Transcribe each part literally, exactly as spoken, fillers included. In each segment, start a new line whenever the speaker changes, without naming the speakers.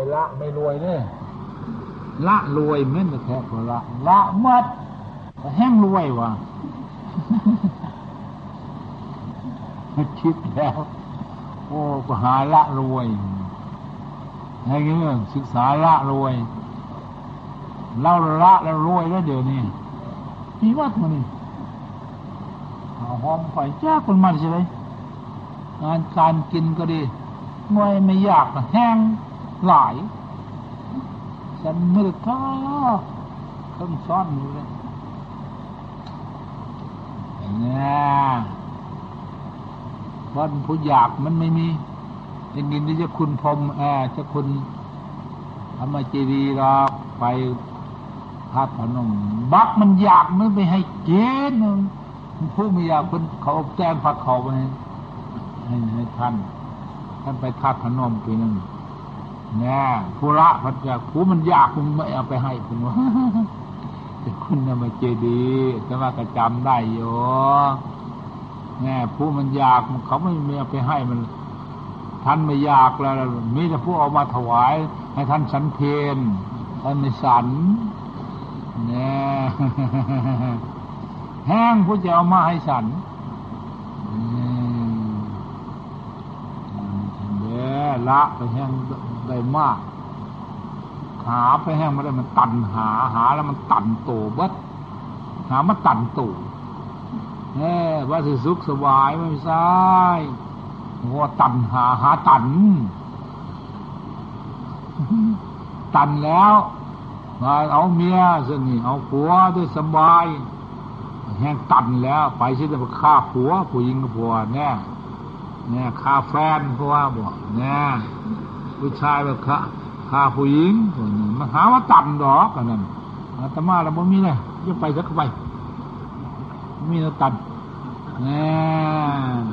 ละไม่รวยเนี่ยละรวยเหมือนแต่แท้ก็ละละหมดแห้งรวยวะคิดแล้วโอ้ก็หาละรวยอะไรเงี้ยศึกษาละรวยเราละแล้วรวยแล้วเดี๋ยวนี้มีวัดมานี่เอาหอมไฟแจ้คนมันใช่ไหมงานการกินก็ดีง่อยไม่ยากแห้งหลายฉันมือท้าเครื่องซ้อนอยู่เลยเนี่ยวันผู้อยากมันไม่มีอย่างนี้ที่จะคุณพรมแอจะคุณทำมาเจดีย์หรอกไปพัดพนมบักมันอยากมันไปให้เกณฑ์ผู้ไม่อยากคนเขาแจ้งผักเขาไปให้ให้ท่านท่านไปทัดพนมปีนึงเนี่ยผู้ละพัดอยากผู้มันอยากคุณไม่เอาไปให้คุณว่าแต่คุณทำมาเจดีย์แต่ว่ากระจำได้อยู่เนี่ยผู้มันอยากเขาไม่มีเอาไปให้มันท่านไม่อยากแล้วมีแต่ผู้เอามาถวายให้ท่านสันเพลท่านไม่สันเนี่ยแห้งผู้จะเอามาให้สันเนี่ยละไปแห้งได้มากหาไปแห้งมาได้มันตันหาหาแล้วมันตันโตบัดหามันตันโตเนี่ยว่าสิสุขสบายไม่ใช่หัวตันหาหาตันตันแล้วมาเอาเมียสินี่เอาผัวได้สบายแห้งตันแล้วไปสิจะไปฆ่าผัวผู้หญิงกับผัวเนี่ยเนี่ยฆ่าแฟนเพราะว่าบอกเนี่ยผู้ชายแบบฆ่าฆ่าผู้หญิงมันหาว่าตันดอกกันนั่นอาตมาเราไม่มีเลยจะไปสักไปมีแล้วตันเนี่ย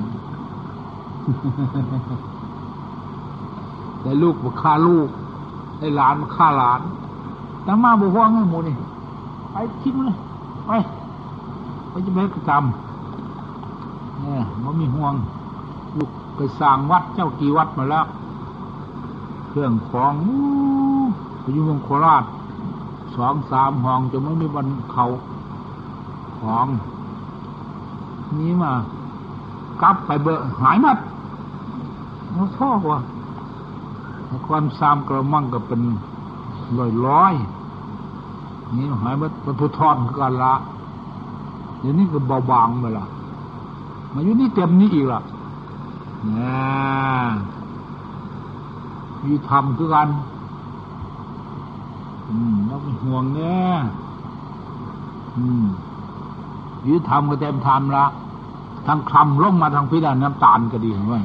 ได้ลูกมาฆ่าลูกได้หลานมาฆ่าหลานแต่มาบอกว่าไงหมูนี่ไปคิดมันเลยไปไปจะไปกระทำเนี่ยมันมีห่วงลูกไปสร้างวัดเจ้ากี่วัดมาแล้วเครื่องของไปอยู่เมืองโคราชสองสามห้องจะไม่มีวันเขาของนี้มากลับไปเบอหายมัดมันชอบว่ะความซ้ำกระมังก็เป็นร้อยร้อยนี่หายมัดมันทุทอนกันละเดี๋ยวนี้ก็เบาบางไปละมาอยู่นี่เต็มนี้อีกละเนี่ยมีทำคือกันอืมแล้วเป็นห่วงเนี่ยอืมยืดทำก็เต็มทำละทั้งคลำลงมาทางพิดานน้ำตาลก็ดีเห็นไหม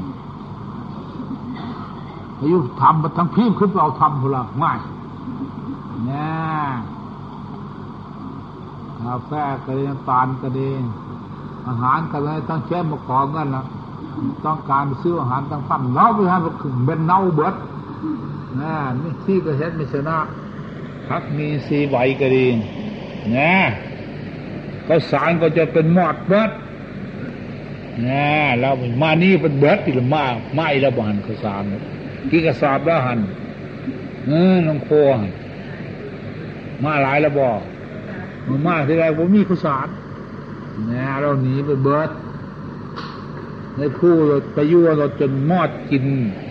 อายุทำมาทั้งพิมขึ้นไปเอาทำพลังไม่เนี่ยกาแฟก็ดีน้ำตาลก็ดีอาหารก็เลยตั้งแช่มาขอกันละต้องการซื้ออาหารตั้งปั้นเน่าไปฮะก็คือเป็นเน่าเบิดนะนี่ที่ก็เห็นไม่ชนะพักมีสีใบก็ดีนะก็สารก็จะเป็นหมอดเบิดนะเรามานี่เป็นเบิดอีกละมาไม่ละบ้านข้าวสารกี่กระสอบละหันเออน้องโคหันมาหลายละบ่มันมาที่ไรผมมีข้าวสารนะเราหนีไปเบิดในผู้เราไปยั่วเราจนมอดกิน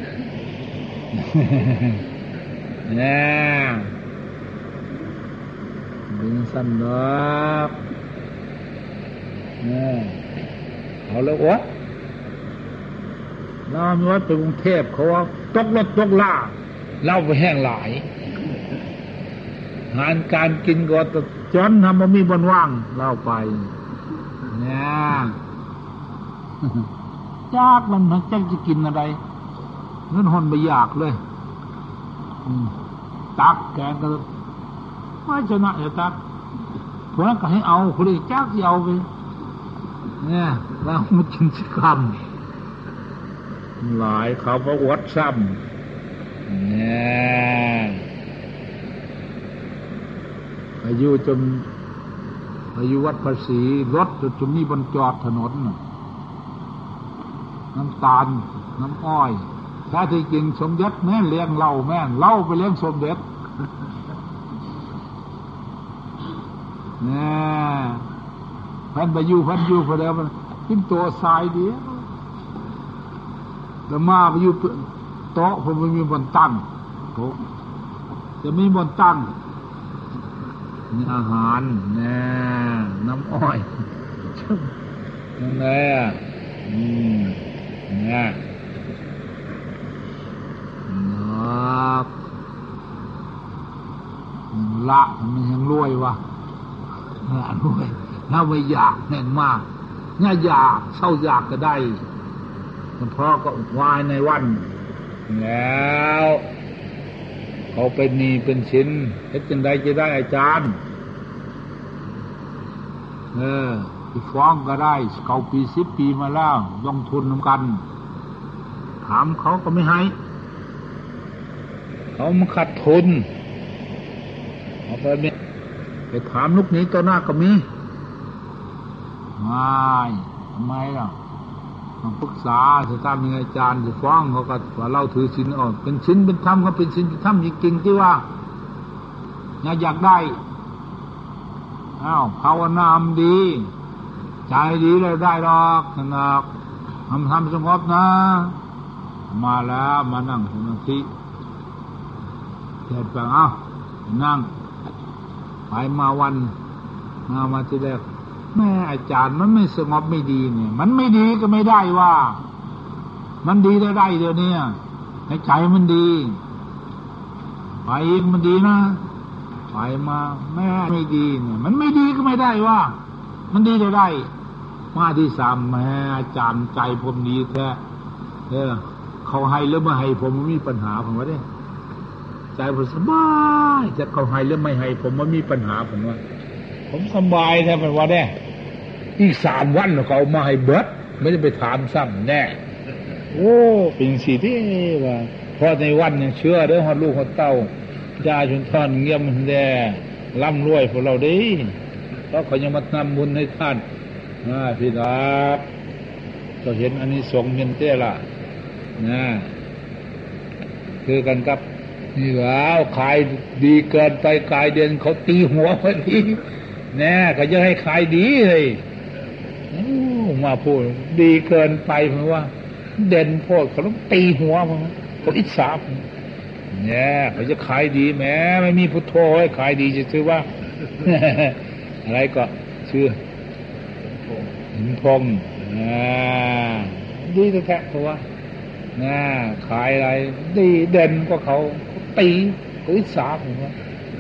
นะดึงสั้นเนาะนะเอาแล้ววะเรามีวัดไปกรุงเทพเขาว่าตกรถตกล่าเล่าไปแห้งหลายงานการกินก็จนทำมามีบนว่างเล่าไปเนี่ยจากมันมันจะจะกินอะไรเงินหนไม่อยากเลยตักแกงก็ไม่ชนะเลยตักเพราะนั้นก็ให้เอาคนอื่นจากที่เอาไปเนี่ยเราไม่กินสักคำหลายเขาประวัติซ้ำเนี่ยอายุจนอายุวัดภาษีรถจนมีบนจอดถนนน้ำตาลน้ำอ้อยถ้าที่จริงสมเด็จแม่เลี้ยงเหล้าแม่เหล้าไปเลี้ยงสมเด็จเนี่ยพันไปอยู่พันอยู่พอแล้วมันขึ้นตัวทรายดีแล้วมาไปอยู่โต๊ะผมไม่มีบนตั้งโต๊ะจะมีบนตั้งนี่อาหารเนี่ยน้ำอ้อยนั่นแหละอืมเนี่ยนักละมันยังรวยวะน่ารวยน่าไม่อยากแน่นมากน่าอยากเศร้าอยากก็ได้เพราะก็วายในวันแล้วเขาเป็นนี่เป็นชิ้นเฮ็ดจังใดจะได้อาจารย์เออที่ฟ้องก็ได้เขาปีสิบปีมาแล้วลงทุนนำกันถามเขาก็ไม่ให้เขามาขาดทุนเอาไปเนี่ยไปถามลูกนี้ตัวหน้าก็มีไม่ทำไมล่ะต้องปรึกษาจะทำยังไงอาจารย์จะฟ้องเขาก็ว่าเราถือศีลอ่อนเป็นศีลเป็นธรรมก็เป็นศีลเป็นธรรมจริงๆที่ว่าอยากได้อ้าวภาวนามดีใจดีเลยได้หรอกนะทำทำสงบนะมาแล้วมานั่งสมาธิเสร็จแล้วอ้าวนั่งไปมาวันมามาที่แรกแม่อาจารย์มันไม่สงบไม่ดีเนี่ยมันไม่ดีก็ไม่ได้ว่ามันดีได้ได้เดี๋ยวนี้ให้ใจมันดีไปอีกมันดีนะไปมาแม่ไม่ดีเนี่ยมันไม่ดีก็ไม่ได้ว่ามันดีได้ได้มาที่สามแม่อาจารย์ใจผมดีแท้เออเขาให้หรือไม่ให้ผมมันมีปัญหาผมว่าเนี่ยใจผมสบายจะเขาให้หรือไม่ให้ผมมันมีปัญหาผมว่าผมสบายแท้เป็นว่าเนี่ยอีกสามวันเขาเอามาให้เบิดไม่ได้ไปถามซ้ำแน่โอ้เป็นสิ่งที่ว่าเพราะในวันยังเชื่อเด้อฮอดลูกฮอดเต้ายาชุนทอนเงียบมันแด่ร่ำรวยพวกเราดีเพราะเขายังมาทำบุญให้ท่านพี่ดับก็เห็นอันนี้สงเงินเต้ละนะคือกันกับนี่แล้วขายดีเกินไปกายเด่นเขาตีหัวพอดีแน่ก็ยังให้ขายดีเลยมาพูดดีเกินไปเพราะว่าเด่นโพดเขาต้องตีหัวมันเขาอิจฉาเนี่ยเขาจะขายดีแม้ไม่มีพุทโธให้ขายดีจะชื่อว่าอะไรก็ชื่อหินพงดีแท้ๆเพราะว่าน่าขายอะไรดีเด่นก็เขาตีเขาอิจฉาผมว่า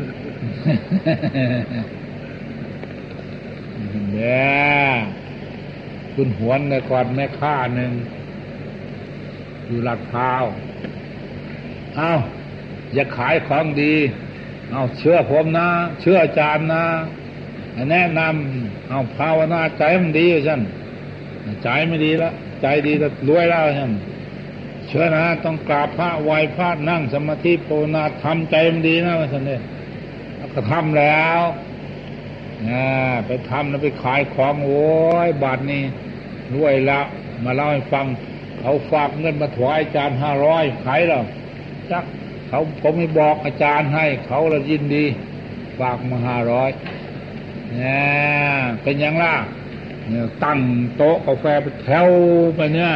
เนี่ยคุณหวนในก่อนแม่ค้าหนึ่งอยู่ลาดพร้าวอ้าวอย่าขายของดีเอาเชื่อผมนะเชื่ออาจารย์นะแนะนำเอาภาวนาใจมันดีฉันใจไม่ดีแล้วใจดีแต่รวยแล้วฉันเชื่อนะต้องกราบพระไหว้พระนั่งสมาธิภาวนาทำใจมันดีนะฉันเนี่ยก็ทำแล้วนะไปทำแล้วไปขายของโอ้ยบาทนี้รวยละมาเล่าให้ฟังเขาฝากเงินมาถวายอาจารย์ห้าร้อยขายแล้วจักเขาผมไม่บอกอาจารย์ให้เขาละยินดีฝากมาห้าร้อยเนี่ยเป็นยังล่ะเนี่ยตั้งโต๊ะกาแฟไปแถวไปเนี่ย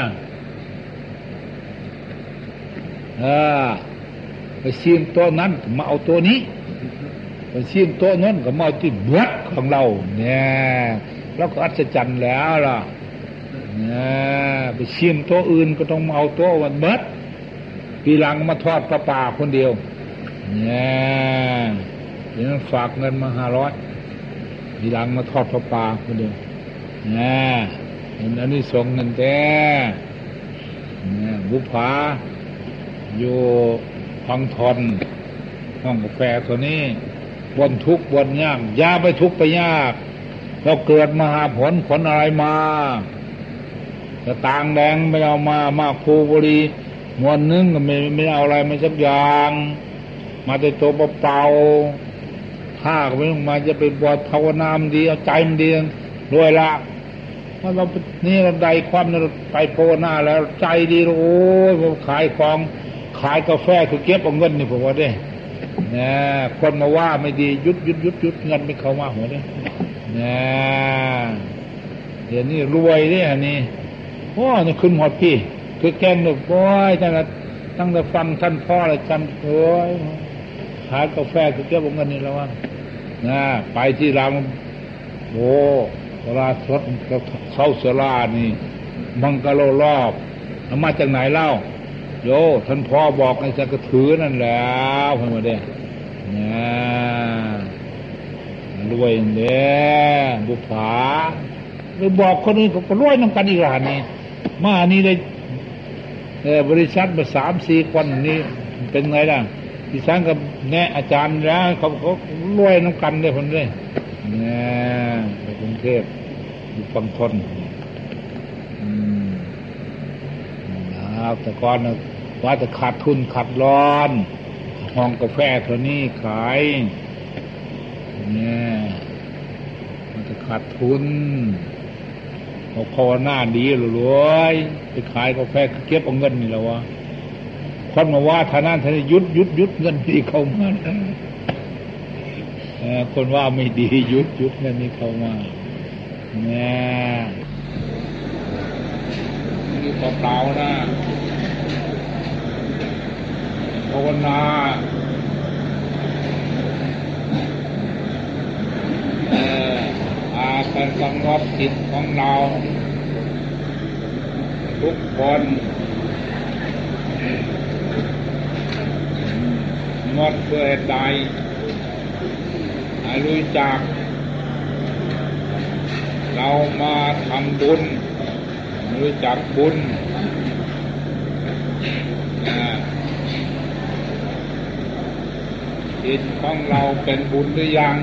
เออไปชิมโต๊ะนั้นมาเอาตัวนี้ไปชิมโต๊ะนั้นก็มาเอาที่เบิดของเราเนี่ยแล้วก็อัศจรรย์แล้วล่ะเนี่ยไปชิมโต๊ะอื่นก็ต้องมาเอาโต๊ะวันเบิดปีหลังมาทอดปลาป่าคนเดียวเนี่ยเดี๋ยวฝากเงินมาห้าร้อยปีหลังมาทอดปลาป่าคนเดียวเนี่ยเห็นอันนี้ส่งเงินแต่เนี่ยบุพภาอยู่พังทนห้องกาแฟตัวนี้บนทุกบนยากยาไปทุกไปยากเราเกิดมาหาผลผลอะไรมาจะต่างแดงไม่เอามามาคูบุรีมวนนึงก็ไม่ไม่เอาอะไรมาสักอย่างมาแต่ตัวเปล่าๆถ้าก็ไม่ต้องมาจะเป็นบวชภาวนามดีเอาใจมันดีรวยละถ้าเรานี่เราใดความเราไปโพหน้าแล้วใจดีโอ้ยผมขายของขายกาแฟคือเก็บเอาเงินนี่ผมว่าได้นะคนมาว่าไม่ดียุดยุดยุดยุดเงินไม่เข้ามาหัวเนี่ยนะเดี๋ยวนี้รวยเนี่ยนี่โอ้นี่ขึ้นหมดพี่คือแกงหนุบโอ้ยตั้งแต่ตั้งแต่ฟังท่านพ่อเลยจำโอ้ยขายกาแฟคือเก็บเอาเงินนี่แล้วว่านะไปที่ร้านโอ้เวลาสดเข้าเสลานี่มังกรรอบมาจากไหนเล่าโยท่านพ่อบอกในจะกระถือนั่นแล้วเพิ่นมาเด้เนี่ยรวยเด้บุภาไปบอกคนอื่นก็รวยน้ำกันอีกหลานนี่มานี่ได้บริษัทมาสามสี่คนนี่เป็นไงล่ะที่สร้างกับแนะอาจารย์แล้วเขาเขารวยน้ำกันเลยคนเลยเนี่ยไปกรุงเทพอยู่ฝั่งทนอืมนะครับแต่ก่อนนะว่าจะขาดทุนขาดร้อนห้องกาแฟเท่านี้ขายเนี่ยมันจะขาดทุนเขาภาวนาดีหรือรวยไปขายกาแฟเก็บเอาเงินนี่แล้ววะคนมาว่าท่านั้นท่านยุดยุดยุดเงินที่เขามาคนว่าไม่ดียุดยุดเงินนี่เขามาเนี่ยนี่เปล่าๆนะภาวนาเอออาการกำหนดจิตของเราทุกคนงดเพื่อใดให้รู้จักเรามาทำบุญรู้จักบุญจิตของเราเป็นบุญหรือยัง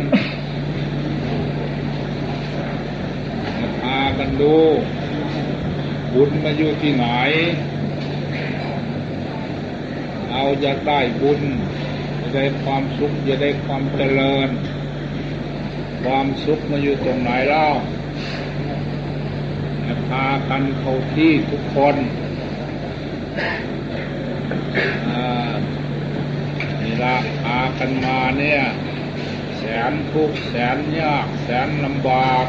มาพากันดูบุญมาอยู่ที่ไหนเราอยากได้บุญจะได้ความสุขจะได้ความเจริญความสุขมาอยู่ตรงไหนเล่ามาพากันเข้าที่ทุกคนนี่ละพากันมาเนี่ยแสนทุกข์แสนยากแสนลำบาก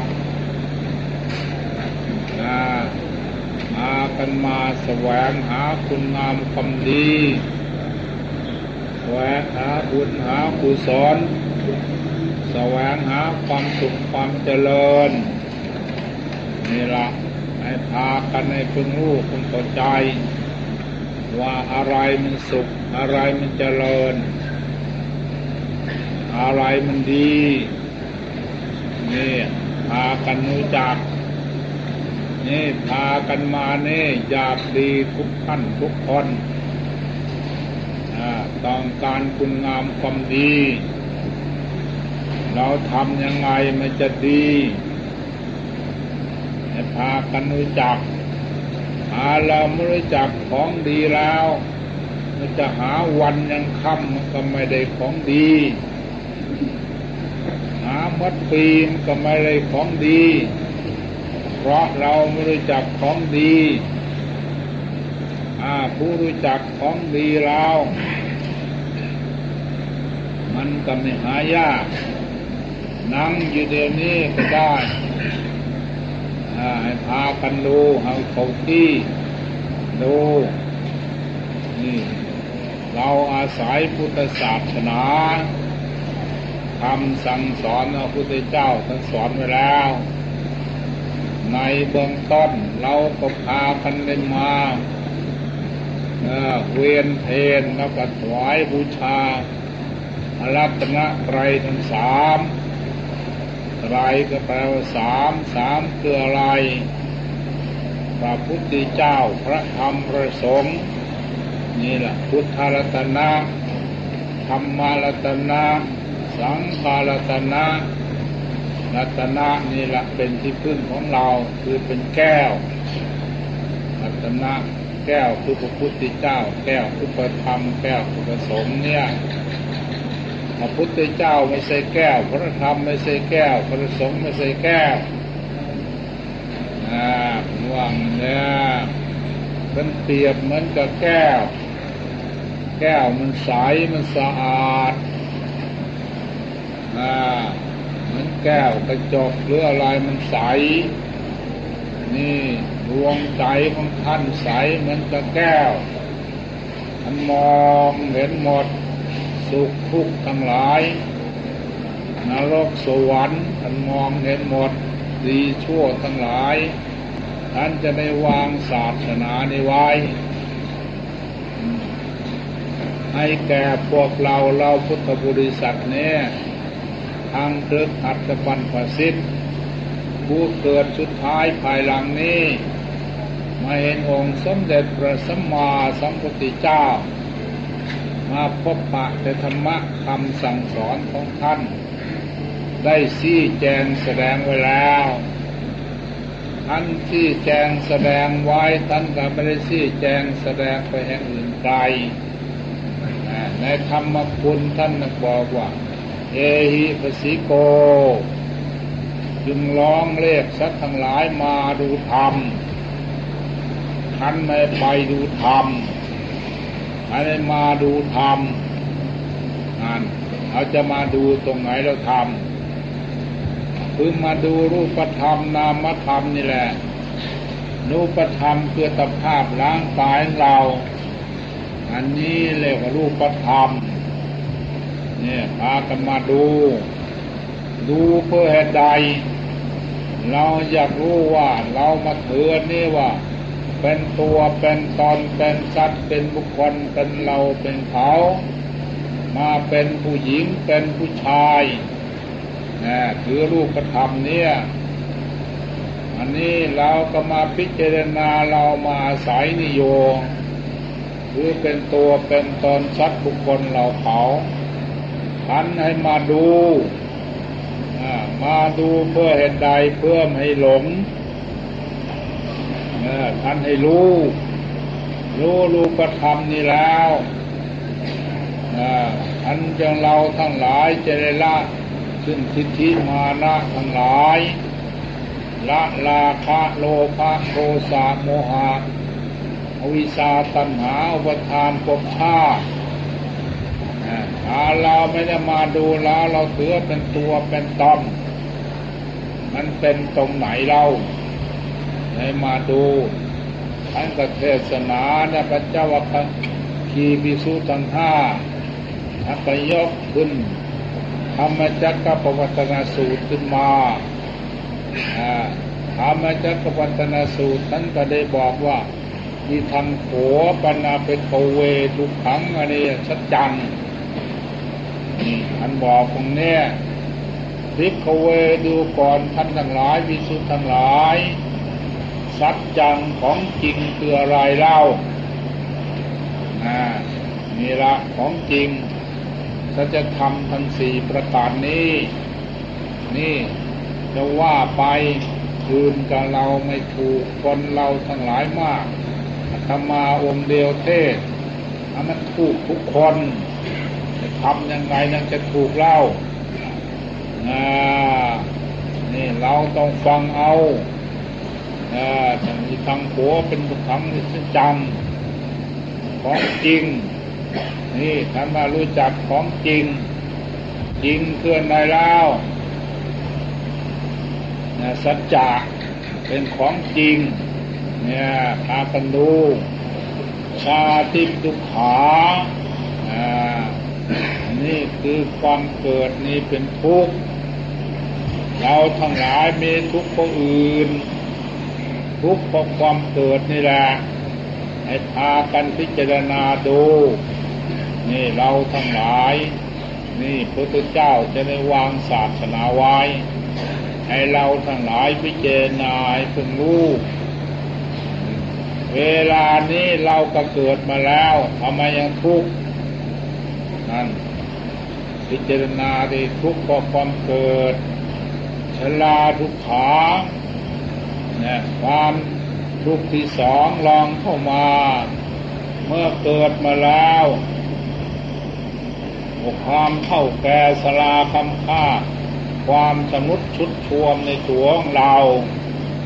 นะพากันมาแสวงหาคุณงามความดีแสวงหาบุญหากุศลแสวงหาความสุขความเจริญนี่ละให้พากันให้พึงรู้พึงเข้าใจว่าอะไรมันสุขอะไรมันเจริญอะไรมันดีนี่พากันรู้จักนี่พากันมานี่อยากดีทุกท่านทุกคนต้องการคุณงามความดีเราทำยังไงมันจะดีให้พากันรู้จักหาเราไม่รู้จักของดีแล้วมันจะหาวันยังค่ำมันก็ไม่ได้ของดีหามัดปีมก็ไม่ได้ของดีเพราะเราไม่รู้จักของดีอ่าผู้รู้จักของดีแล้วมันก็ไม่หายากนั่งอยู่เดี๋ยวนี้ก็ได้ให้พากันดูเอาเขาที่ดูนี่เราอาศัยพุทธศาสนาคำสั่งสอนของพระพุทธเจ้าท่านสอนไว้แล้วในเบื้องต้นเราก็พากันได้มาเวียนเทนแล้วก็ถวายบูชารัตนไตรัยทั้งสามไตรก็แปลว่าสามสามคืออะไรพระพุทธเจ้าพระธรรมพระสงฆ์นี่แหละพุทธรัตนะธรรมรัตนะสังฆรัตนะรัตนะนี่แหละเป็นที่พึ่งของเราคือเป็นแก้วรัตนะแก้วคือพระพุทธเจ้าแก้วคือพระธรรมแก้วคือพระสงฆ์เนี่ยพระพุทธเจ้าไม่ใช่แก้วพระธรรมไม่ใช่แก้วพระสงฆ์ไม่ใช่แก้วออ่าห่วงเนี่ยมันเปรียบเหมือนกับแก้วแก้วมันใสมันสะอาดอ่าเหมือนแก้วกระจกหรืออะไรมันใสนี่ดวงใจของท่านใสเหมือนกับแก้วท่านมองเห็นหมดสุขทุกข์ทั้งหลายนรกสวรรค์ท่านมองเห็นหมดดีชั่วทั้งหลายท่านจะได้วางศาสนาในไว้ให้แก่พวกเราเราพุทธบริษัทเนี่ยทางเครือขัดตะบันพสิทธิ์ผู้เกิดสุดท้ายภายหลังนี้มาเห็นองค์สมเด็จพระสัมมาสัมพุทธเจ้ามาพบปะแต่ธรรมะคำสั่งสอนของท่านได้ชี้แจงแสดงไว้แล้วท่านชี้แจงแสดงไว้ท่านก็ไม่ได้ชี้แจงแสดงไปแห่งอื่นไกลในธรรมคุณท่านบอกว่าเอหิปสิโกจึงร้องเรียกสัตว์ทั้งหลายมาดูธรรมท่านไม่ไปดูธรรมท่านไม่มาดูธรรมนั่นเราจะมาดูตรงไหนเราทำคือมาดูรูปธรรมนามธรรมนี่แหละรูปธรรมคือสภาพร่างกายของเราอันนี้เรียกว่ารูปธรรมเนี่ยพากันมาดูดูเพื่อเหตุใดเราอยากรู้ว่าเรามาเถือนี่ว่าเป็นตัวเป็นตนเป็นสัตว์เป็นบุคคลเป็นเราเป็นเขามาเป็นผู้หญิงเป็นผู้ชายนะถือรูปธรรมเนี่ยอันนี้เราก็มาพิจารณาเรามาอาศัยนิยมคือเป็นตัวเป็นตนสัตว์บุคคลเราเขาท่านให้มาดูมาดูเพื่อเหตุใดเพื่อไม่ให้หลงท่านให้รู้รู้รูปธรรมนี่แล้วท่านจังเราทั้งหลายจะได้ละซึ่งทิฏฐิมานะทั้งหลายละราคะโลภะโทสะโมหะอวิชชาตัณหาอุปาทานภพชาติถ้าเราไม่ได้มาดูแล้วเราถือเป็นตัวเป็นตนมันเป็นตรงไหนเราให้มาดูท่านก็เทศนาเนี่ยพระเจ้าวัคคีภิกษุทั้งห้าท่านก็ยกขึ้นธรรมจักรปวัตตนสูตรขึ้นมาธรรมจักรปวัตตนสูตรท่านก็ได้บอกว่าที่ทำโขปนาเปโกเวทุกขังอริยสัจจังท่านบอกตรงนี้ภิกขเวดูก่อนท่านทั้งหลายภิกษุทั้งหลายสัจจังของจริงคืออะไรเล่าอ่านี่ละของจริงสัจธรรมทั้งสี่ประการนี้นี่จะว่าไปคืนกับเราไม่ถูกคนเราทั้งหลายมากธรรมาองค์เดียวเทศถ้ามันถูกทุกคนจะทำยังไงนั่นจะถูกเล่าอ่านี่เราต้องฟังเอาอ่าทางนี้ทางหัวเป็นบุคคลที่จำของจริงนี่ท่านมารู้จักของจริงจริงเกินได้แล้วนะสัจจะเป็นของจริงเนี่ยพากันดูชาติทุกขาอ่านี่คือความเกิดนี่เป็นทุกข์เราทั้งหลายมีทุกข์เพราะอื่นทุกข์เพราะความเกิดนี่แหละให้พากันพิจารณาดูนี่เราทั้งหลายนี่พระพุทธเจ้าจะได้วางศาสนาไว้ให้เราทั้งหลายพิจารณาให้เพิ่งรู้เวลานี้เราก็เกิดมาแล้วทำไมยังทุกข์นั่นพิจารณาได้ทุกข์เพราะความเกิดชราทุกขาเนี่ยความทุกข์ที่สองลองเข้ามาเมื่อเกิดมาแล้วความเท่าแก่ชราคำค่าความสมุดชุดชวมในตัวของเรา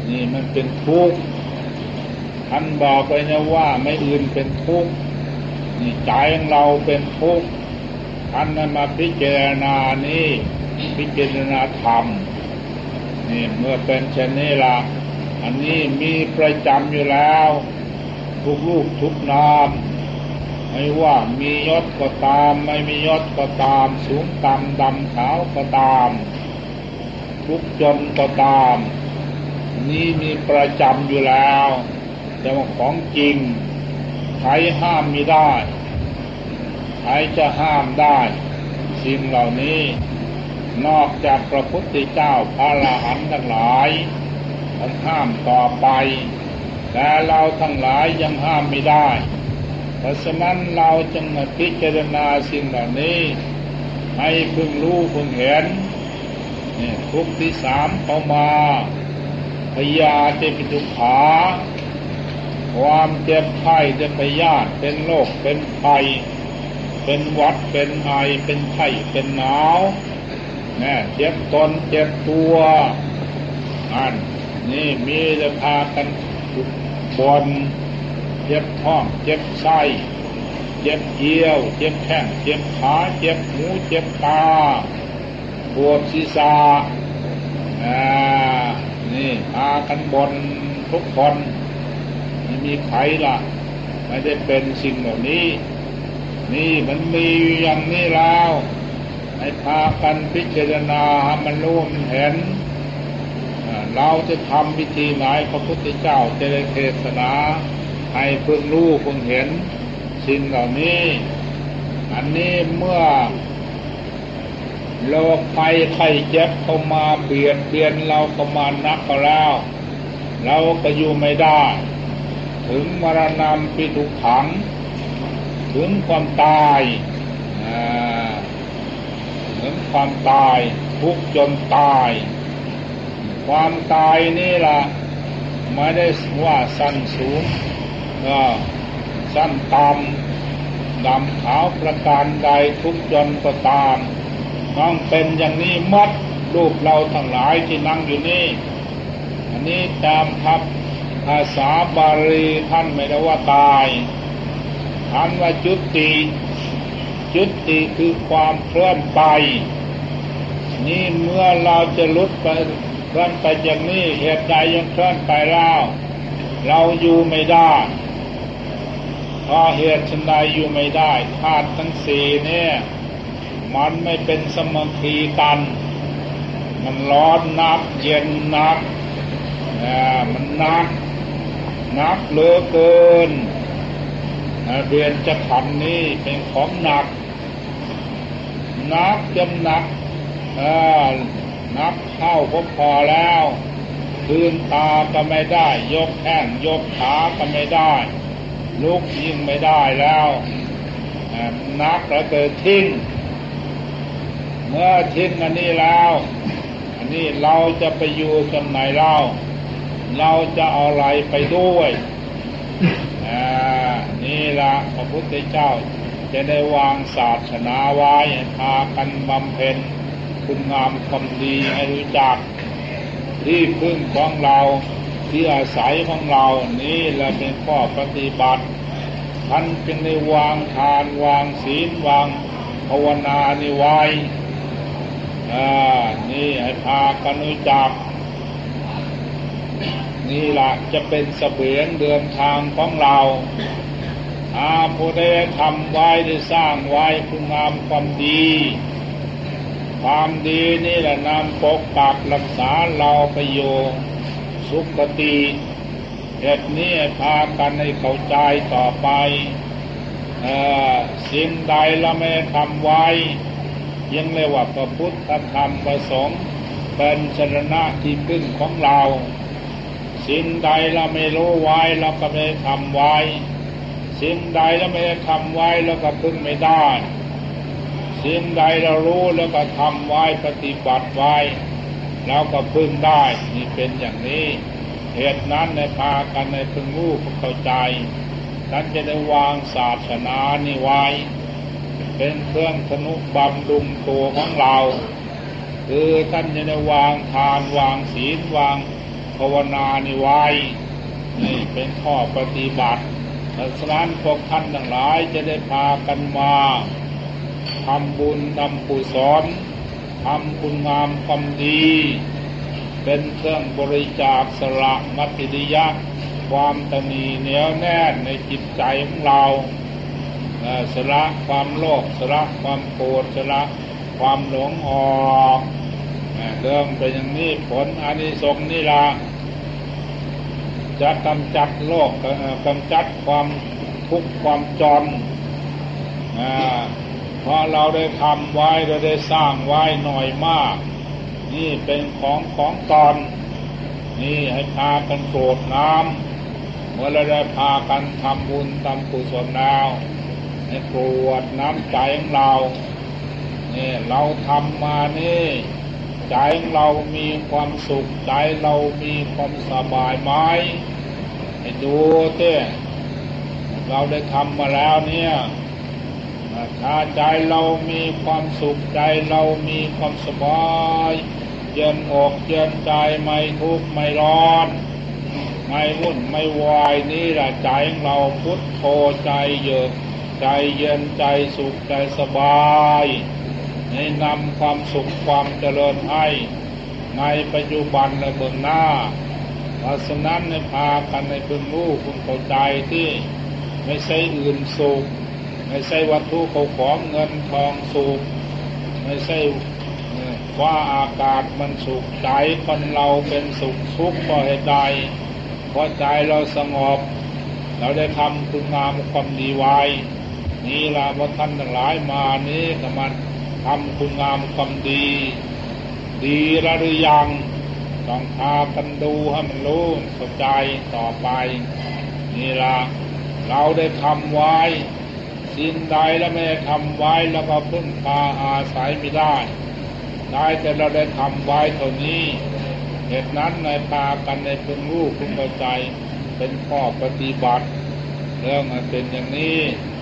นี่มันเป็นทุกข์ท่านบอกไปนะว่าไม่อื่นเป็นทุกข์นี่ใจของเราเป็นทุกข์ท่านนั้นมาพิจารณานี่พิจารณาธรรมนี่เมื่อเป็นเช่นนี้ล่ะอันนี้มีประจำอยู่แล้วทุกรูปทุกนามไม่ว่ามียศก็ตามไม่มียศก็ตามสูงต่ำดำขาวก็ตามทุกจนก็ตามนี้มีประจำอยู่แล้วแต่ว่าของจริงใครห้ามไม่ได้ใครจะห้ามได้สิ่งเหล่านี้นอกจากพระพุทธเจ้าพระอรหันต์ทั้งหลายท่านห้ามต่อไปแต่เราทั้งหลายยังห้ามไม่ได้เพราะฉะนั้นเราจึงพิจารณาสิ่งเหล่านี้ให้พึงรู้พึงเห็นนี่ทุกข์ที่สามเข้ามาพยาธิปิทุกขาความเจ็บไข้จะพยาธิเป็นโรคเป็นไข้เป็นหวัดเป็นไอเป็นไข้เป็นหนาวแน่เจ็บตนเจ็บตัวอันนี่มีจะพากันบนเจ็บท้องเจ็บไส้เจ็บเยี่ยวเจ็บแข้งเจ็บขาเจ็บหูเจ็บตาปวดศีรษะอ่านี่พากันบนทุกคนไม่มีใครล่ะไม่ได้เป็นสิ่งเหล่านี้นี่มันมีอย่างนี้แล้วให้พากันพิจารณาให้มันรู้มันเห็นเราจะทำวิธีไหนพระพุทธเจ้าจะได้เทศนาให้เพิ่งรู้เพิ่งเห็นสิ่งเหล่านี้อันนี้เมื่อโรคภัยไข้เจ็บเข้ามาเบียดเบียนเราก็มานักก็แล้วเราก็อยู่ไม่ได้ถึงมรณะปิทุกขังถึงความตายถึงความตายทุกจนตายความตายนี่ล่ะไม่ได้ว่าสั้นสูงก็สั้นต่ำดำขาวประการใดทุกจนก็ตามต้องเป็นอย่างนี้มัดรูปเราทั้งหลายที่นั่งอยู่นี่อันนี้ตามครับภาษาบาลีท่านไม่ได้ว่าตายท่านว่าจุติจุติคือความเคลื่อนไปนี่เมื่อเราจะลุดไปเคลื่อนไปอย่างนี้เหตุใดยังเคลื่อนไปแล้วเราอยู่ไม่ได้เพราะเหตุชันใดอยู่ไม่ได้ธาตุทั้งสี่เนี่ยมันไม่เป็นสมาธิกันมันร้อนนักเย็นนักอ่ามันนักนักเหลือเกินเรียนจะขันนี้เป็นของหนักนักจำหนักนักเข้าก็พอแล้วคืนตาก็ไม่ได้ยกแข้งยกขาก็ไม่ได้ลุกยิ่งไม่ได้แล้วนักแล้วเกิดทิ้งเมื่อทิ้งอันนี้แล้วอันนี้เราจะไปอยู่กันไหนเล่าเราจะเอาอะไรไปด้วยอ่านี่ละพระพุทธเจ้าจะได้วางศาสนาไว้พากันบำเพ็ญคุณงามความดีให้รู้จักที่พึ่งของเราที่อาศัยของเรานี่แหละเป็นข้อปฏิบัติท่านจึงได้วางทานวางศีลวางภาวนานี่ไว้อ่านี่ให้พากันรู้จักนี่ล่ะจะเป็นเสบียงเดินทางของเราอาผู้ได้ทำไว้ได้สร้างไว้คุณงามความดีความดีนี่แหละนำปกปักรักษาเราไปอยู่สุขติเหตุนี้พากันให้เข้าใจต่อไปสิ่งใดเราไม่ทำไว้ยังเรียกว่าพระพุทธธรรมประสงค์เป็นสรณะที่พึ่งของเราสิ่งใดเราไม่รู้ไว้เราก็ไม่ทำไว้สิ่งใดเราไม่ทำไว้เราก็พึ่งไม่ได้สิ่งใดเรารู้แล้วก็ทำไว้ปฏิบัติไว้เราก็พึ่งได้นี่เป็นอย่างนี้เหตุนั้นในพากันในพึงรู้เข้าใจท่านจะได้วางศาสนานี่ไว้เป็นเครื่องทนุบำรุงตัวของเราคือท่านจะได้วางทานวางศีลวางภ
ภาวนานี่ไว้นี่เป็นข้อปฏิบัติฉะนั้นพวกท่านทั้งหลายจะได้พากันมาทำบุญทำกุศลทำคุณงามความดีเป็นเครื่องบริจาคสละมัตติยะความตนีเหนียวแน่นในจิตใจของเราสละความโลภสละความโกรธสละความหลงออกเรื่องเป็นอย่างนี้ผลอานิสงส์นี่ล่ะจะกำจัดโลกกำจัดความทุกข์ความจนเพราะเราได้ทำไว้เราได้สร้างไว้หน่อยมากนี่เป็นของของตอนนี่ให้พากันโกรธน้ำเมื่อเราได้พากันทำบุญทำกุศลแล้วให้โกรธน้ำใจของเรานี่เราทำมานี่ใจของเรามีความสุขใจเรามีความสบายไหมให้ดูเต้เราได้ทำมาแล้วเนี่ยถ้าใจเรามีความสุขใจเรามีความสบายเย็นอกเย็นใจไม่ทุกข์ไม่ร้อนไม่วุ่นไม่วายนี่แหละใจของเราพุทโธใจเยือกใจเย็นใจสุขใจสบายให้นำความสุขความเจริญให้ในปัจจุบันและเบื้องหน้าเพราะฉะนั้นให้พากันในพึงรู้พึงเข้าใจที่ไม่ใช่อื่นสุขไม่ใช่วัตถุเขาของเงินทองสุขไม่ใช่ว่าอากาศมันสุขใจคนเราเป็นสุขทุกข์เพราะเหตุใดเพราะใจเราสงบเราได้ทำคุณงามความดีไว้นี่ล่ะว่าท่านทั้งหลายมานี้ก็มาทำคุณงามความดีดีแล้วหรือยังต้องพากันดูให้มันรู้เข้าใจต่อไปนี่ล่ะเราได้ทำไว้สิ่งใดแล้วไม่ได้ทำไว้แล้วก็พึ่งพาอาศัยไม่ได้ได้แต่เราได้ทำไว้เท่านี้เหตุนั้นในพากันในพึงรู้พึงเข้าใจเป็นข้อปฏิบัติเรื่องมันเป็นอย่างนี้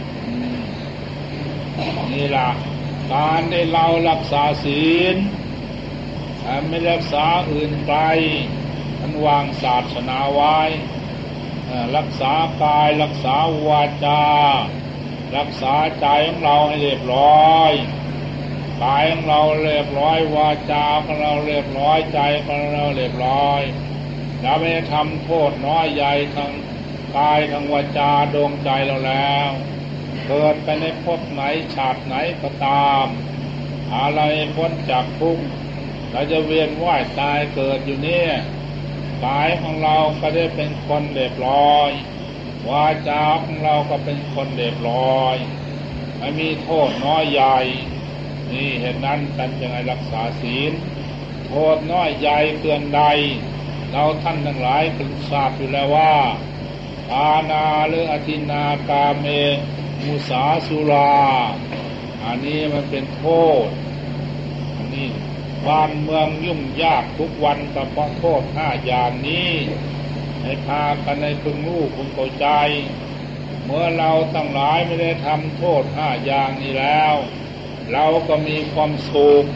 นี่ล่ะการได้เรารักษาศีลไม่รักษาอื่นไกลท่านวางศาสนาไว้รักษากายรักษาวาจารักษาใจของเราให้เรียบร้อยกายของเราเรียบร้อยวาจาของเราเรียบร้อยใจของเราเรียบร้อยเราไม่ได้ทำโทษน้อยใหญ่ทั้งกายทั้งวาจาดวงใจเราแล้วเกิดไปในภพไหนชาติไหนก็ตามอะไรพ้นจากทุกข์เราจะเวียนว่ายตายเกิดอยู่เนี่ยกายของเราก็ได้เป็นคนเรียบร้อยวาจาของเราก็เป็นคนเรียบร้อยไม่มีโทษน้อยใหญ่นี่เหตุนั้นท่านจึงให้รักษาศีลโทษน้อยใหญ่เตือนใดเราท่านทั้งหลายพึงทราบอยู่แล้วว่าปานาหรืออทินากาเมมุสาสุราอันนี้มันเป็นโทษอันนี้บ้านเมืองยุ่งยากทุกวันก็เพราะโทษห้าอย่างนี้ให้พากันในพึงรู้พึงเข้าใจเมื่อเราทั้งหลายไม่ได้ทำโทษห้าอย่างนี้แล้วเราก็มีความสุข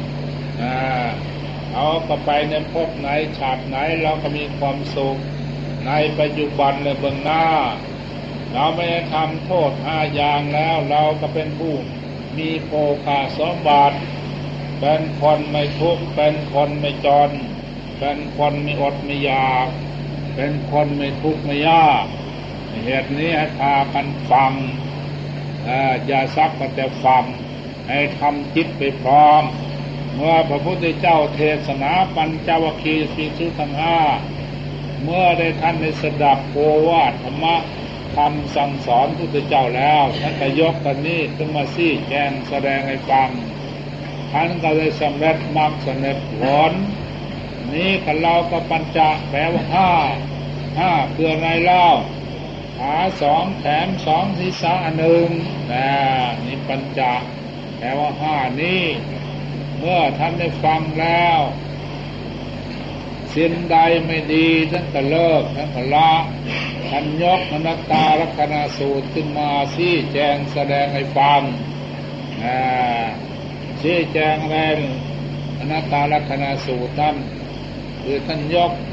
เอาก็ไปในภพไหนชาติไหนเราก็มีความสุขในปัจจุบันและเบื้องหน้าเราไม่ได้ทำโทษห้าอย่างแล้วเราก็เป็นผู้มีโภคาสมบัติเป็นคนไม่ทุกข์เป็นคนไม่จนเป็นคนไม่อดไม่อยากเป็นคนไม่ทุกข์ไม่ยากเหตุนี้ให้พากันฟังอย่าซักแต่ฟังให้ทำจิตไปพร้อมเมื่อพระพุทธเจ้าเทศนาปัญจวัคคีย์ภิกษุทั้งห้าเมื่อได้ท่านได้สดับโอวาทธรรมะคำสั่งสอนพระพุทธเจ้าแล้วท่านก็ยกกันนี้ขึ้นมาชี้แจงแสดงให้ฟังท่านก็เลยสำเร็จมรรคสำเร็จผลนี้กันเราก็ปัญจแปลว่าห้าห้าเพื่อไงเล่าขาสองแขนสองศีรษะหนึ่งนะนี่ปัญจแปลว่าห้านี้เมื่อท่านได้ฟังแล้วสิ่งใดไม่ดีท่านก็เลิกท่านก็ละท่านยกอนัตตาลักษณสูตรขึ้นมาชี้แจงแสดงให้ฟังชี้แจงแรงอนัตตาลักษณสูตรนั้นคือท่านยก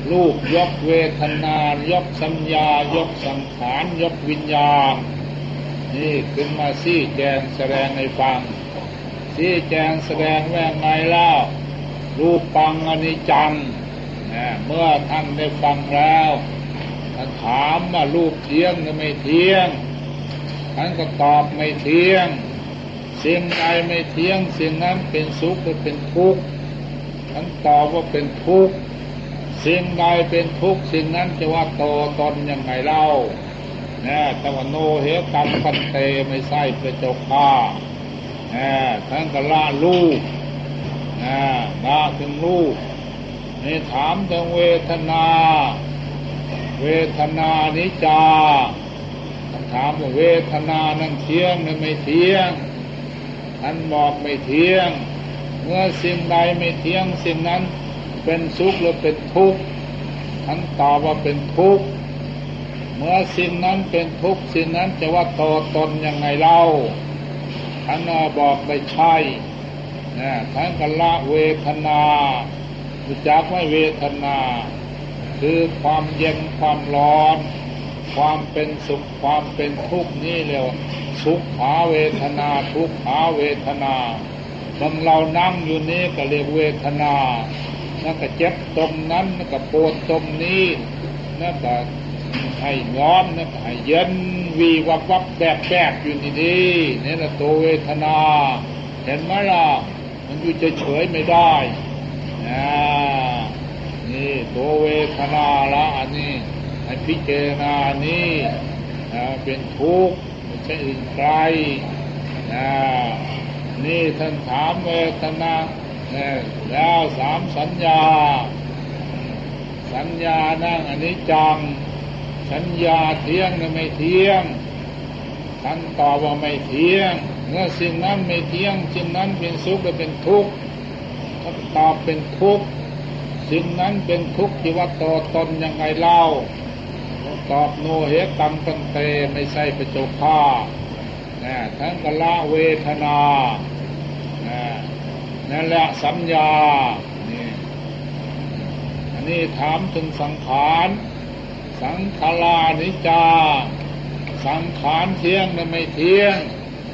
รูปยกเวทนายกสัญญายกสังขารยกวิญญาณนี่ขึ้นมาชี้แจงแสดงให้ฟังชี้แจงแสดงว่าไงเล่ารูปปังอนิจจังเมื่อท่านได้ฟังแล้วท่านถามว่ารูปเที่ยงหรือไม่เที่ยงท่านก็ตอบไม่เที่ยงสิ่งใดไม่เที่ยงสิ่งนั้นเป็นสุขหรือเป็นทุกข์ท่านตอบว่าเป็นทุกข์สิ่งใดเป็นทุกข์สิ่งนั้นจะว่าโตตนยังไงเล่านะแต่ว่าโนเหตังปันเตไม่ใช่พระเจ้าข้าท่านก็ละลูกละถึงลูกนี่ถามถึงเวทนาเวทนานิจจาท่านถามว่าเวทนานั้นเที่ยงหรือไม่เที่ยงท่านบอกไม่เที่ยงเมื่อสิ่งใดไม่เที่ยงสิ่งนั้นเป็นสุขหรือเป็นทุกข์ท่านตอบว่าเป็นทุกข์เมื่อสิ่งนั้นเป็นทุกข์สิ่งนั้นจะว่าโตตนยังไงเล่าท่านบอกไม่ใช่นะท่านก็ละเวทนารู้จักว่าเวทนาคือความเย็นความร้อนความเป็นสุขความเป็นทุกข์นี่เรียกว่าสุขขาเวทนาทุกขาเวทนาบางเรานั่งอยู่นี้ก็เรียกเวทนานั่นก็เจ็บตรงนั้นนั่นก็ปวดตรงนี้นั่นก็ให้ร้อนนั่นก็ให้เย็นวีวับวับแบกแบกอยู่นี่นี่นี่แหละตัวเวทนาเห็นไหมล่ะมันอยู่เฉยๆไม่ได้นะนี่ตัวเวทนาละอันนี้ให้พิจารณานี่เป็นทุกข์ไม่ใช่อื่นไกลนะนี่ท่านถามเวทนาแล้วสามสัญญาสัญญานั่งอนิจจังสัญญาเที่ยงหรือไม่เที่ยงท่านตอบว่าไม่เที่ยงเมื่อสิ่งนั้นไม่เที่ยงสิ่งนั้นเป็นสุขหรือเป็นทุกข์ท่านตอบเป็นทุกข์สิ่งนั้นเป็นทุกข์ที่ว่าโตตนยังไงเล่าตอบโนเหตังปันเตไม่ใช่พระเจ้าข้านะทั้งกละเวทนานะนั่นแหละสัญญานี่อันนี้ถามถึงสังขารสังขารานิจจาสังขารเที่ยงหรือไม่เที่ยง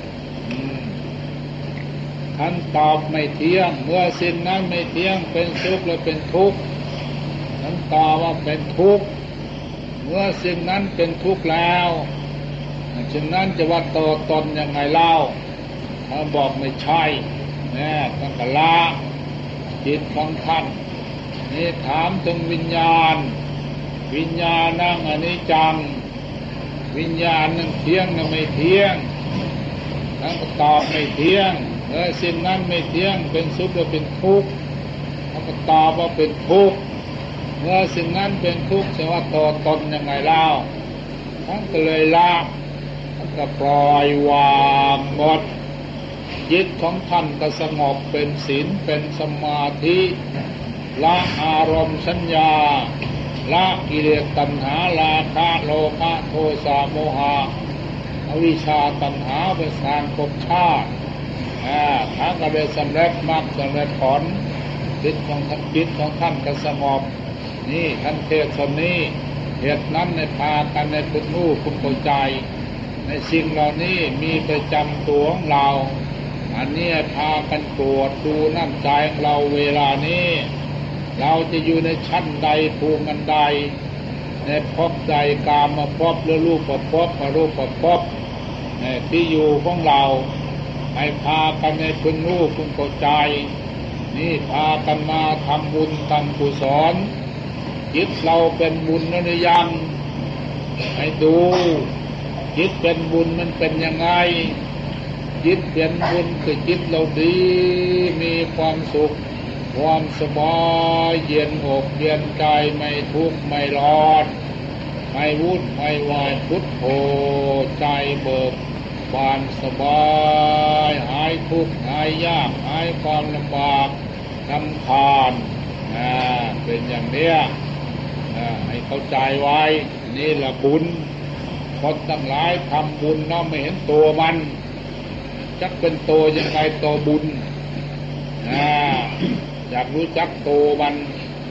ท่านตอบไม่เที่ยงเมื่อสิ่งนั้นไม่เที่ยงเป็นสุขหรือเป็นทุกข์ท่านตอบว่าเป็นทุกข์เมื่อสิ่งนั้นเป็นทุกข์แล้วสิ่งนั้นจะว่าโตตนยังไงเล่าท่านบอกไม่ใช่แน่ท่านก็ละจิตของท่านนี่ถามถึงวิญญาณวิญญาณนั่งอนิจจังวิญญาณนั่งเที่ยงนั่งไม่เที่ยงท่านก็ตอบไม่เที่ยงเมื่อสิ่งนั้นไม่เที่ยงเป็นสุขหรือเป็นทุกข์ท่านก็ตอบว่าเป็นทุกข์เมื่อสิ่งนั้นเป็นทุกข์จะว่าโตตนยังไงเล่าท่านก็เลยละท่านก็ปล่อยวางหมดจิตของท่านก็สงบเป็นศีลเป็นสมาธิละอารมณ์สัญญาละกิเลสตัณหาราคะโลภะโทสะโมหะอวิชชาตัณหาเป็นสารภพชาติท่านก็ได้สำเร็จมรรคสำเร็จผลจิตของท่านจิตของท่านก็สงบนี่ท่านเทศน์นี้เหตุนั้นในพากันในพุทธรู้คุณเข้าใจในสิ่งเหล่านี้มีประจำตัวของเราอันนี้พากันตรวจดูน้ำใจของเราเวลานี้เราจะอยู่ในชั้นใดภูมิอันใดในภพใดกามมาภพหรือรูปภพมารูปภพที่อยู่ของเราให้พากันในพึงรู้พึงเข้าใจนี่พากันมาทำบุญทำกุศลจิตเราเป็นบุญหรือยังให้ดูจิตเป็นบุญมันเป็นยังไงจิตเป็นบุญคือจิตเราดีมีความสุขความสบายเย็นอกเย็นใจไม่ทุกข์ไม่ร้อนไม่วุ่นไม่วายพุทโธใจเบิกบานสบายหายทุกข์หายยากหายความลำบากรำคาญเป็นอย่างเนี้ยให้เข้าใจไว้นี่แหละบุญคนทั้งหลายทำบุญเนาะไม่เห็นตัวมันจักเป็นตัวยังไงตัวบุญอยากรู้จักตัวมัน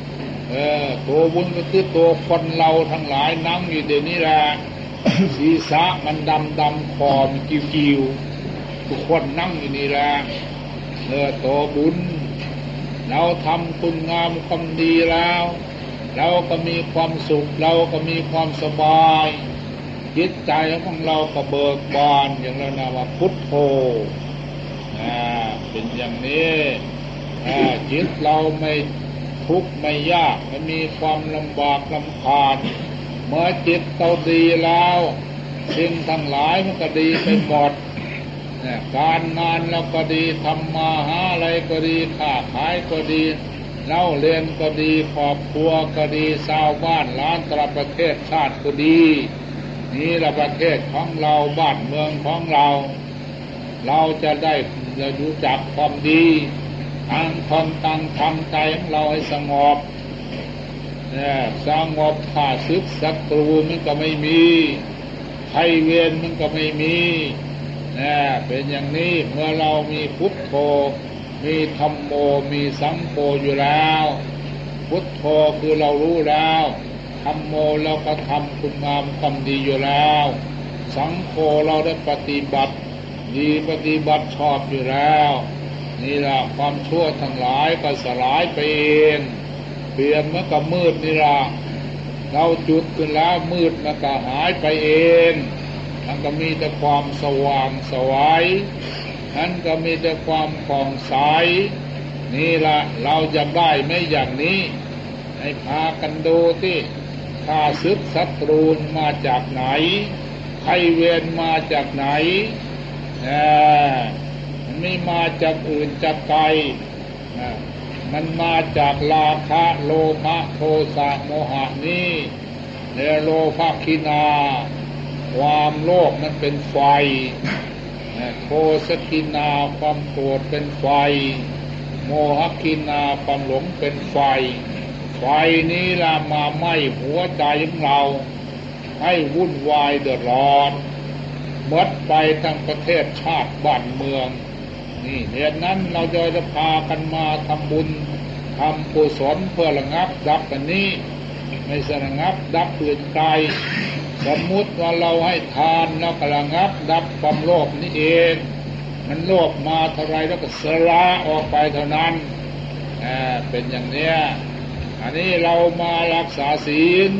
เออตัวบุญก็คือตัวคนเราทั้งหลายนั่งอยู่เดี๋ยวนี้แหละ ศีรษะมันดำดำคอมันกิ้วกิ้วทุกคนนั่งอยู่นี่แหละเออตัวบุญเราทำคุณงามความดีแล้วเราก็มีความสุขเราก็มีความสบายจิตใจของเราก็เบิกบานอย่างนั้นนะว่าพุทโธอ่าเป็นอย่างนี้อ่าจิตเราไม่ทุกข์ไม่ยากไม่มีความลำบากลำคาญเมื่อจิตเราดีแล้วสิ่งทั้งหลายมันก็ดีไปหมดการงานเราก็ดีทำมาหาอะไรก็ดีค้าขายก็ดีเล่าเรียนก็ดีครอบครัวก็ดีชาวบ้านล้านตระประเทศชาติก็ดีนี่ละประเทศของเราบ้านเมืองของเราเราจะได้รู้จักความดีต่างคนต่างทำใจของเราให้สงบเนี่ยสงบข้าศึกศัตรูมันก็ไม่มีภัยเวรมันก็ไม่มีเนี่ยเป็นอย่างนี้เมื่อเรามีพุทโธมีธัมโมมีสังโฆอยู่แล้วพุทโธคือเรารู้แล้วธัมโมเราก็ทำคุณงามความดีอยู่แล้วสังโฆเราได้ปฏิบัติดีปฏิบัติชอบอยู่แล้วนี่แหละความชั่วทั้งหลายก็สลายไปเองเปลี่ยนมันก็มืดนี่ล่ะเราจุดขึ้นแล้วมืดมันก็หายไปเองมันก็มีแต่ความสว่างสวัยนั้นก็มีแต่ความผ่องใสนี่ล่ะเราจะได้ไม่อย่างนี้ให้พากันดูที่ข้าศึกศัตรูมาจากไหนภัยเวรมาจากไหนมันไม่มาจากอื่นจากไกลมันมาจากราคะโลภะโทสะโมหะนี่เนโลภะคินาความโลภมันเป็นไฟโทสะคินาความโกรธเป็นไฟโมหะคินาความหลงเป็นไฟไฟนี้ละมาไหม้หัวใจของเราให้วุ่นวายเดือดร้อนหมดไปทั้งประเทศชาติบ้านเมืองนี่เหตุนั้นเราจะพากันมาทำบุญทำกุศลเพื่อระงับดับอันนี้ไม่ใช่ระงับดับอื่นไกลสมมุติว่าเราให้ทานแล้วก็ระงับดับความโลภนี่เองมันโลภมาเท่าไรแล้วก็สละออกไปเท่านั้นอ่าเป็นอย่างเนี้ยอันนี้เรามารักษาศีล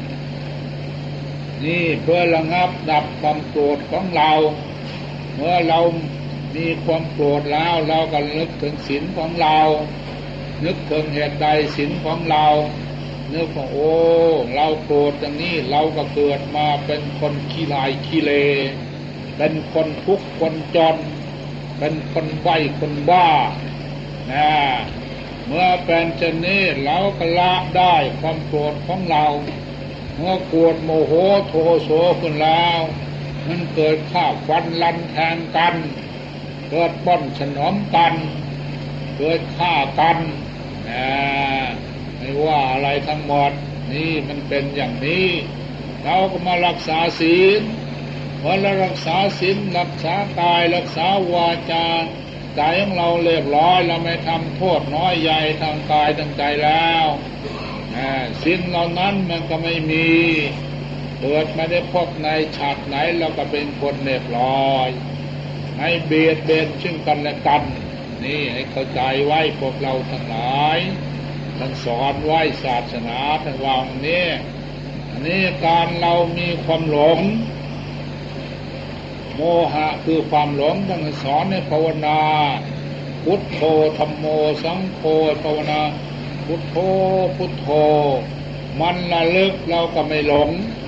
นี่เพื่อระงับดับความโกรธของเราเมื่อเรามีความโกรธแล้วเราก็นึกถึงศีลของเรานึกถึงเหตุใดศีลของเรานึกว่าโอ้เราโกรธอย่างนี้เราก็เกิดมาเป็นคนขี้ลายขี้เลเป็นคนทุกข์คนจนเป็นคนใบ้คนบ้านะเมื่อเป็นเช่นนี้เราก็ละได้ความโกรธของเราเมื่อโกรธโมโหโทโสขึ้นแล้วมันเกิดฆ่าฟันลันแทงกันเกิดป้อนฉนอมกันเกิดฆ่ากันนะไม่ว่าอะไรทั้งหมดนี่มันเป็นอย่างนี้เราก็มารักษาศีลเมื่อเรารักษาศีลรักษากายรักษาวาจาใจของเราเรียบร้อยเราไม่ทำโทษน้อยใหญ่ทางกายทางใจแล้วศีลเหล่านั้นมันก็ไม่มีเกิดไม่ได้พบในชาติไหนเราก็เป็นคนเรียบร้อยให้เบียดเบียนซึ่งกันและกันนี่ให้เข้าใจไว้พวกเราทั้งหลายท่านสอนไว้ศาสนาท่านวางนี้อันนี้การเรามีความหลงโมหะคือความหลงท่านสอนให้ภาวนาพุทโธธัมโมสังโฆภาวนาพุทโธพุทโธมันระลึกเราก็ไม่หลง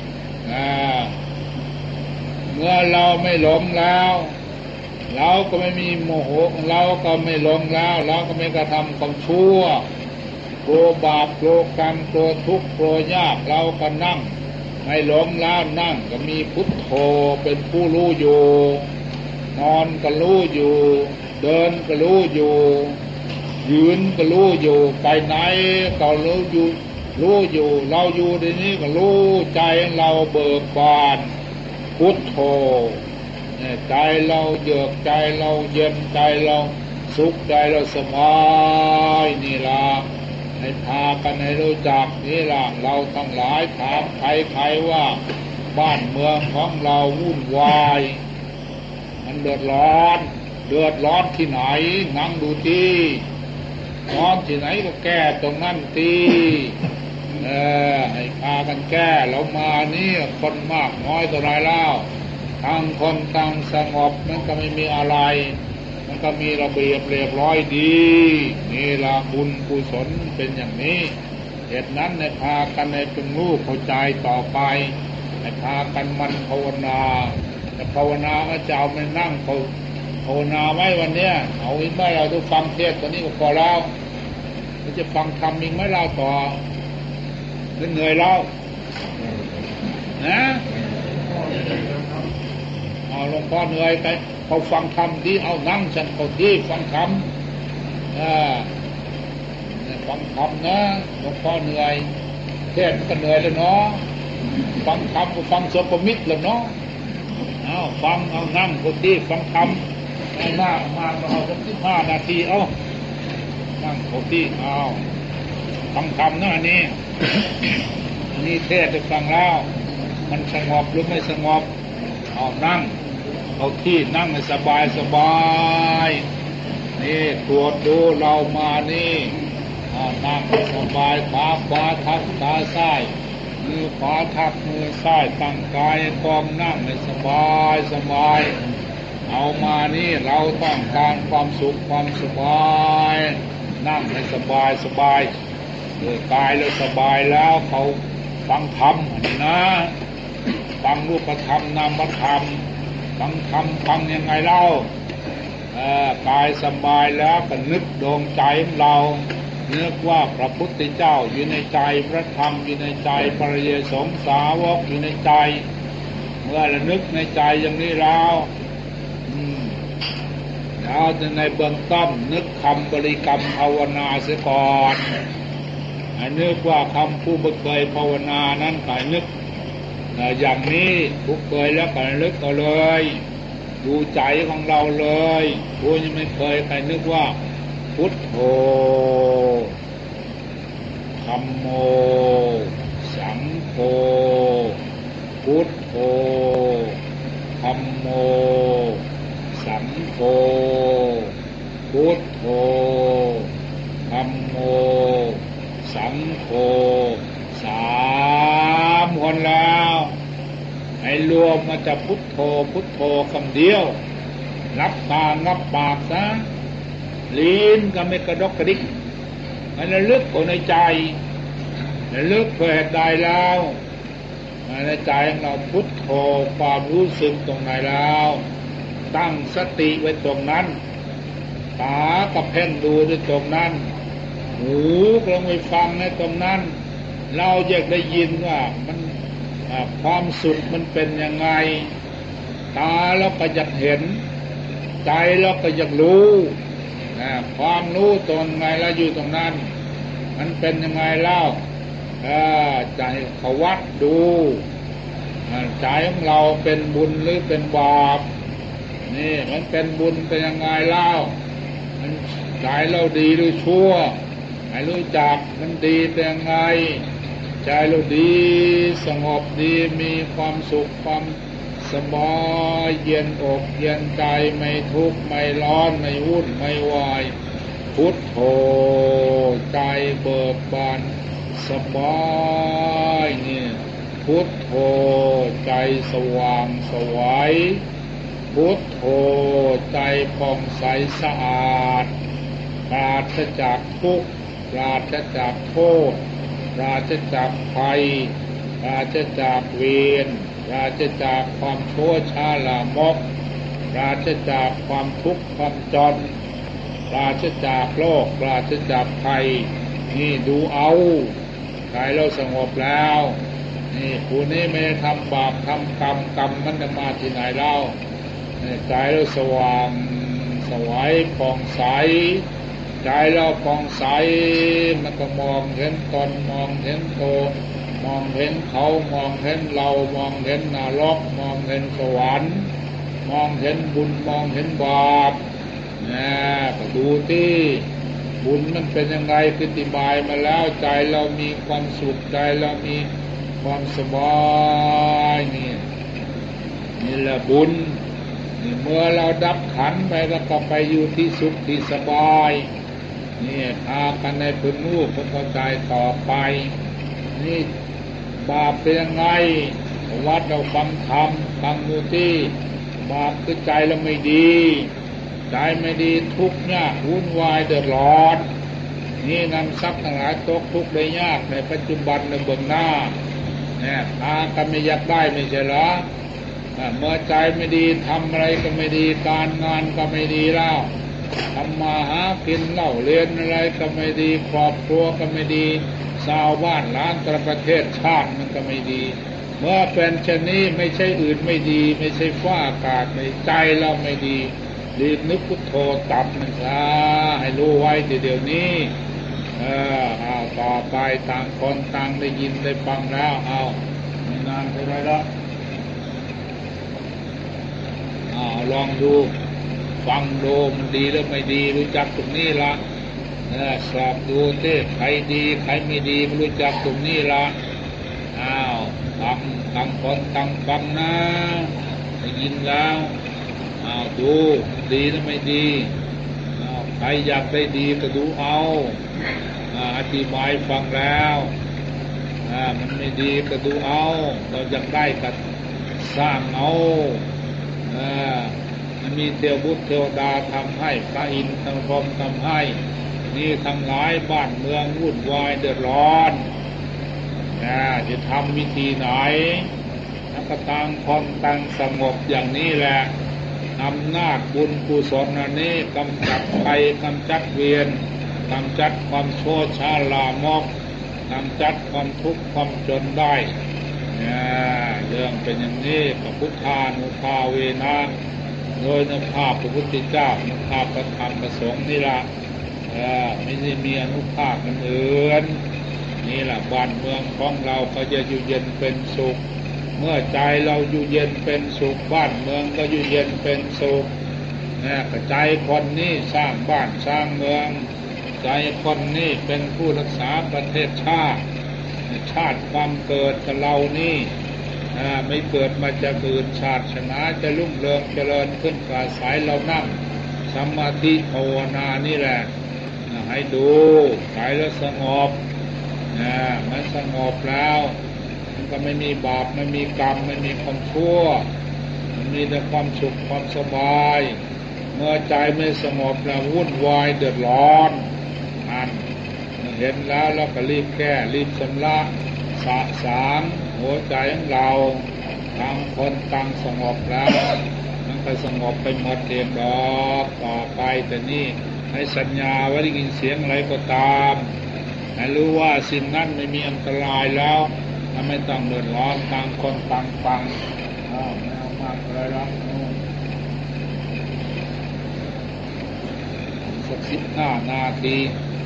เมื่อเราไม่หลงแล้วเราก็ไม่มีโมโหเราก็ไม่หลงแล้วเราก็ไม่กระทำความชั่วกลัวบาปกลัวกรรมกลัวทุกข์กลัวยากเราก็นั่งไม่หลงแล้วนั่งก็มีพุทโธเป็นผู้รู้อยู่นอนก็รู้อยู่เดินก็รู้อยู่ยืนก็รู้อยู่ไปไหนก็รู้อยู่รู้อยู่เราอยู่ในนี้ก็รู้ใจเราเบิกบานพุทโธใจเราเยือกใจเราเย็นใจเราสุขใจเราสบายนี่ล่ะใให้พากันให้รู้จักนี่ล่ะเราทั้งหลายถามใครๆว่าบ้านเมืองของเราวุ่นวายมันเดือดร้อนเดือดร้อนที่ไหนนั่งดูที่ร้อนที่ไหนก็แก้ตรงนั้นทีเออให้พากันแก้เรามานี่คนมากน้อยเท่าไรแล้วทางคนทางสงบมันก็ไม่มีอะไรมันก็มีระเบียบเรียบร้อยดีนี่ละบุญกุศลเป็นอย่างนี้เหตุนั้นให้พากันให้เป็นรู้เข้าใจต่อไปให้พากันมันภาวนาแต่ภาวนาก็จะเอาไปนั่งเขาภาวนาไว้วันเนี้ยเอาอีกไหมเราต้องฟังเทศตอนนี้ก็พอแล้วเราจะฟังธรรมอีกไหมเราต่อเหนื่อยแล้วนะเอาหลวงพ่อเหนื่อยไปเขาฟังธรรมที่เอานั่งฉันเขาที่ฟังธรรมอ่าฟังธรรมนะหลวงพ่อเหนื่อยเทศก็เหนื่อยแล้วเนาะฟังธรรมก็ฟังสวดประมิตรแล้วเนาะเอาฟังเอานั่งเขาที่ฟังธรรมให้มากมาเอาสักสิบห้านาทีเอานั่งเขาที่เอาฟังธรรมนะอันนี้อันนี้เทศได้ฟังแล้วมันสงบหรือไม่สงบเอานั่งเอาที่นั่งให้สบายสบายนี่ตรวจดูเรามานี่นั่งสบายขาขวาทับขาซ้ายมือขวาทับมือซ้ายตั้งกายกองนั่งให้สบายสบายเอามานี่เราต้องการความสุขความสบายนั่งให้สบายสบายเมื่อกายเราสบายแล้วเขาฟังธรรมนะฟังรูปธรรมนามธรรมฟังธรรมฟังยังไงเล่ากายสบายแล้วก็นึกดวงใจของเรานึกว่าพระพุทธเจ้าอยู่ในใจพระธรรมอยู่ในใจพระเยซูสงฆ์สาวกอยู่ในใจเมื่อเรานึกในใจอย่างนี้แล้วแล้วจะในเบื้องต้นนึกคำบริกรรมภาวนาเสียก่อนให้นึกว่าคำผู้เคยภาวนานั้นก็นึกอย่างนี้ผู้เคยแล้วก็นึกเอาเลยดูใจของเราเลยผู้ยังไม่เคยใครนึกว่าพุทโธธัมโมสังโฆพุทโธธัมโมสังโฆพุทโธธัมโมสังโฆสามคนแล้วให้รวมมาจะพุทโธพุทโธคำเดียวรับตารับปากซะลิ้นก็ไม่กระดกกระดิกมันระลึกอยู่ในใจระลึกเพื่อใดแล้วในใจของเราพุทโธความรู้สึกตรงไหนแล้วตั้งสติไว้ตรงนั้นตาก็เพ่งดูที่ตรงนั้นหูก็ลองไปฟังในตรงนั้นเราอยากได้ยินว่ามันความสุขมันเป็นยังไงตาเราก็อยากเห็นใจเราก็อยากรู้ความรู้ตรงไงแล้วอยู่ตรงนั้นมันเป็นยังไงเล่าใจเขาวัดดูใจของเราเป็นบุญหรือเป็นบาปนี่มันเป็นบุญเป็นยังไงเล่ามันใจเราดีหรือชั่วให้รู้จักมันดีเป็นยังไงใจเราดีสงบดีมีความสุขความสบายเย็นอกเย็นใจไม่ทุกข์ไม่ร้อนไม่วุ่นไม่วายพุทโธใจเบิกบานสบายนี่พุทโธใจสว่างสวัยพุทโธใจผ่องใสสะอาดปราศจากทุกข์ปราศจากโทษปราศจากภัยปราศจากเวรปราศจากความชั่วช้าลามกปราศจากความทุกข์ความจนปราศจากโรคปราศจากภัยนี่ดูเอาใจเราสงบแล้วนี่ผู้นี้ไม่ได้ทำบาปทำกรรมกรรมมันจะมาที่ไหนเล่าใจเราสว่างสวยผ่องใสใจเราผ่องใสมันก็มองเห็นตนมองเห็นโตมองเห็นเขามองเห็นเรามองเห็นนรกมองเห็นสวรรค์มองเห็นบุญมองเห็นบาปนะก็ดูที่บุญมันเป็นยังไงอธิบายมาแล้วใจเรามีความสุขใจเรามีความสบายนี่นี่แหละบุญนี่เมื่อเราดับขันไปแล้วก็ไปอยู่ที่สุขที่สบายนี่พากันในพื้นลูกเพื่อเข้าใจต่อไปนี่บาปเป็นยังไงวัดเราฟังธรรมฟังดูที่บาปคือใจเราไม่ดีใจไม่ดีทุกข์ยากวุ่นวายเดือดร้อนนี่นำทรัพย์ทั้งหลายตกทุกข์ได้ยากในปัจจุบันในเบื้องหน้าเนี่ยพากันไม่อยากได้ไม่ใช่เหรอเมื่อใจไม่ดีทำอะไรก็ไม่ดีการงานก็ไม่ดีแล้วทำมาหากินเล่าเรียนอะไรก็ไม่ดีครอบครัวก็ไม่ดีชาวบ้านล้านประเทศชาติมันก็ไม่ดีเมื่อเป็นเช่นนี้ไม่ใช่อื่นไม่ดีไม่ใช่ฟ้าอากาศในใจเราไม่ดีรีบนึกพุทโธตับมันซะให้รู้ไว้ทีเดียวนี้เออเอาต่อไปต่างคนต่างได้ยินได้ฟังแล้วเอาไม่นานเท่าไรแล้วเอาลองดูฟังดูมันดีหรือไม่ดีรู้จักตรงนี้ละเออสอบดูเต้ใครดีใครไม่ดีรู้จักตรงนี้ละอ้าวฟังต่างคนต่างฟังนะได้ยินแล้วอ้าวดูดีหรือไม่ดีอ้าวใครอยากได้ดีก็ดูเอาอธิบายฟังแล้วอ่ามันไม่ดีก็ดูเอาเราอยากได้ก็สร้างเอาอ่ามันมีเทวบุตรเทวดาทำให้พระอินทร์ทำพรหมทำให้นี่ทั้งหลายบ้านเมืองวุ่นวายเดือดร้อนนะจะทำวิธีไหนแล้วก็ต่างคนต่างสงบอย่างนี้แหละอำนาจบุญกุศลอันนี้กำจัดภัยกำจัดเวียนกำจัดความโชติชาลามกกำจัดความทุกข์ความจนได้เนี่ยเรื่องเป็นอย่างนี้พระพุทธานุภาเวนะโดยอนุภาพพระพุทธเจ้าอนุภาพพระธรรมพระสงฆ์นี่ละไม่ได้มีอนุภาพมันอื่นนี่แหละบ้านเมืองของเราก็จะอยู่เย็นเป็นสุขเมื่อใจเราอยู่เย็นเป็นสุขบ้านเมืองก็อยู่เย็นเป็นสุขเนี่ยใจคนนี้สร้างบ้านสร้างเมืองใจคนนี้เป็นผู้รักษาประเทศชาติชาติความเกิดกับเรานี่ไม่เกิดมาจากอื่นชาติชนะจะรุ่งเรืองเจริญขึ้นกว่าสายเรานั่งสมาธิภาวนานี่แหละให้ดูใจแล้วสงบนะมันสงบแล้วมันก็ไม่มีบาปไม่มีกรรมไม่มีความชั่วมันมีแต่ความสุขความสบายเมื่อใจไม่สงบแล้ววุ่นวายเดือดร้อนอันเห็นแล้วเราก็รีบแก้รีบชำระสะสางหัวใจของเราต่างคนต่างสงบแล้วมันก็สงบไปหมดเองดอกต่อไปแต่นี่ให้สัญญาว่าได้ยินเสียงอะไรก็ตามให้รู้ว่าสิ่งนั้นไม่มีอันตรายแล้วไม่ต้องเดือดร้อนต่างคนต่างฟังอ้าวไม่เอามากเลยแล้วสักสิบห้านาที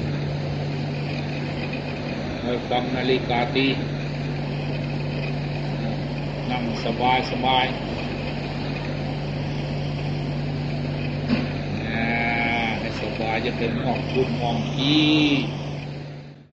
ให้ฟังนาฬิกาตีนั่งสบายสบายให้สบายจะเป็นมองคุณมองขี้